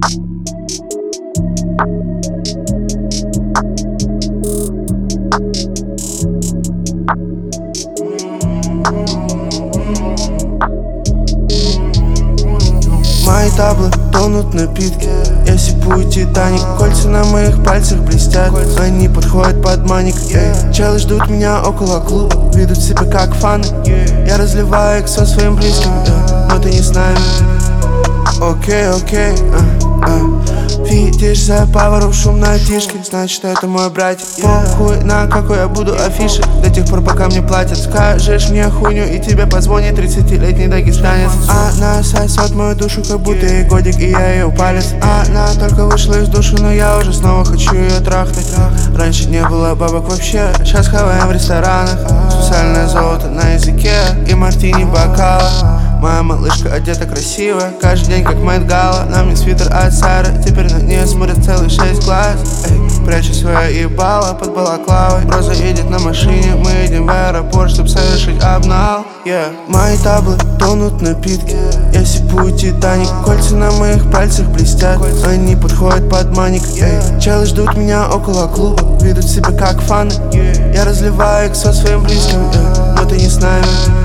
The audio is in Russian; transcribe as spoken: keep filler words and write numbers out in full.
Мои таблы тонут в напитке. Я сипую Титаник. Кольца на моих пальцах блестят. Они подходят под маник. Челы ждут меня около клуба. Ведут себя как фаны. Я разливаю их со своим близким, но ты не с нами. Окей, окей, а, а. Видишь за поворотом шум на тишке, значит это мой братик. Похуй на какой я буду афиши, до тех пор пока мне платят. Скажешь мне хуйню и тебе позвонит тридцатилетний дагестанец. Она сосет мою душу, как будто ей годик, и я ее палец. Она только вышла из души, но я уже снова хочу ее трахнуть. Раньше не было бабок вообще, сейчас хаваем в ресторанах. Сусальное золото на языке и мартини бокала. Моя малышка одета красиво, каждый день как Мэт Гала. На мне свитер от Сары, теперь на нее смотрят целых шесть глаз. Эй, прячу свое ебало под балаклавой. Роза едет на машине, мы едем в аэропорт, чтоб совершить обнал. Yeah. Мои таблы тонут в напитке. Я сипую Титаник. Кольца на моих пальцах блестят. Они подходят под маник. Эй, челы ждут меня около клуба. Ведут себя как фаны. Я разливаю их со своим близким, но ты не с нами.